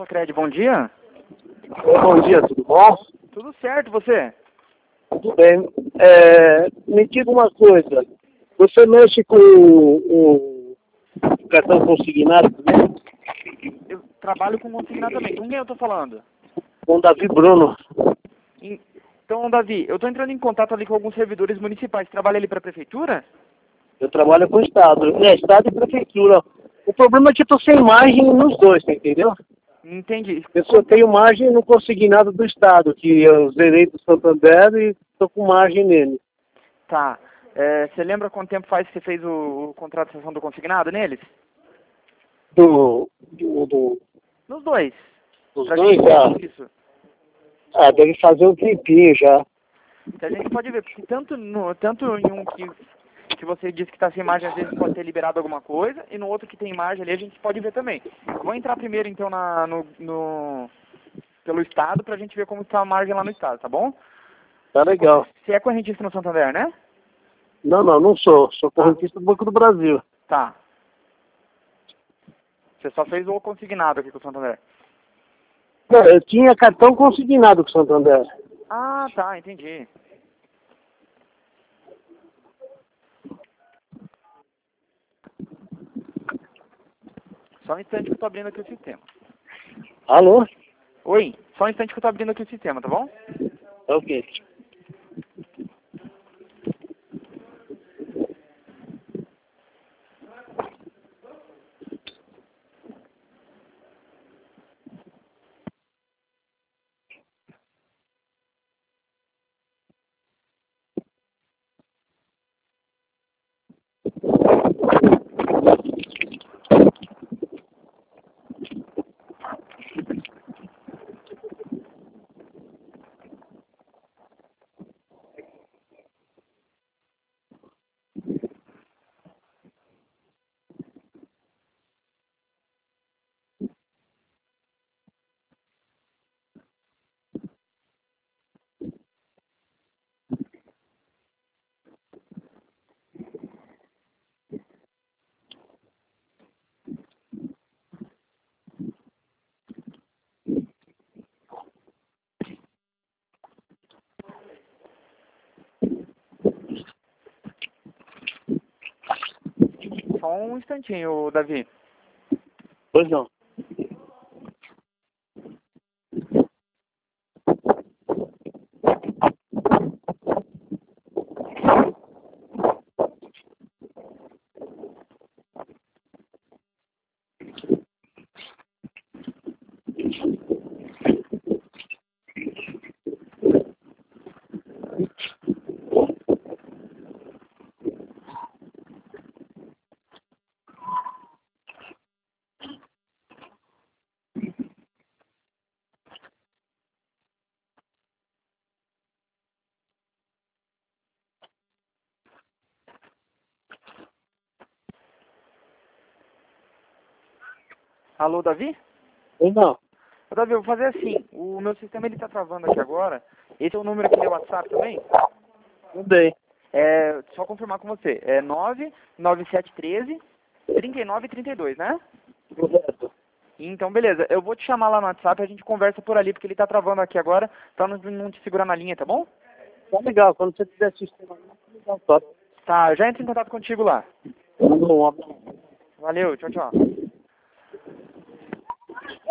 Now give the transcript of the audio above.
Socredi, bom dia. Bom dia, tudo bom? Tudo certo, você? Tudo bem. Me diga uma coisa. Você mexe com o cartão consignado também? Eu trabalho com consignado também. Com quem eu tô falando? Com o Davi Bruno. Então, Davi, eu tô entrando em contato ali com alguns servidores municipais. Trabalha ali para a prefeitura? Eu trabalho com o Estado. Estado e Prefeitura. O problema é que eu tô sem margem nos dois, tá entendeu? Entendi. Eu só tenho margem no consignado do Estado, que eu zerei do Santander e tô com margem nele. Tá. Você lembra quanto tempo faz que você fez o contrato de cessão do consignado neles? Dos Nos dois. Pra dois, gente, isso. deve fazer um tempinho já. A gente pode ver, porque tanto em um que você disse que está sem margem, às vezes pode ter liberado alguma coisa, e no outro que tem margem ali, a gente pode ver também. Vou entrar primeiro, então, pelo Estado, pra gente ver como está a margem lá no Estado, tá bom? Tá legal. Você é correntista no Santander, né? Não sou. Sou correntista do Banco do Brasil. Tá. Você só fez o consignado aqui com o Santander. Não, eu tinha cartão consignado com o Santander. Ah, tá, entendi. Só um instante que eu tô abrindo aqui o sistema. Alô? Oi, só um instante que eu tô abrindo aqui o sistema, tá bom? Ok. Só um instantinho, Davi. Pois não. Alô, Davi? Pois não. Davi, eu vou fazer assim. O meu sistema ele tá travando aqui agora. Esse é o número aqui do WhatsApp também? Tudo bem. Só confirmar com você. É 99713 3932, né? Correto. Então, beleza. Eu vou te chamar lá no WhatsApp e a gente conversa por ali, porque ele tá travando aqui agora, pra não te segurar na linha, tá bom? Tá legal. Quando você tiver sistema, legal. Top. Tá, já entro em contato contigo lá. Um abraço. Valeu, tchau, tchau.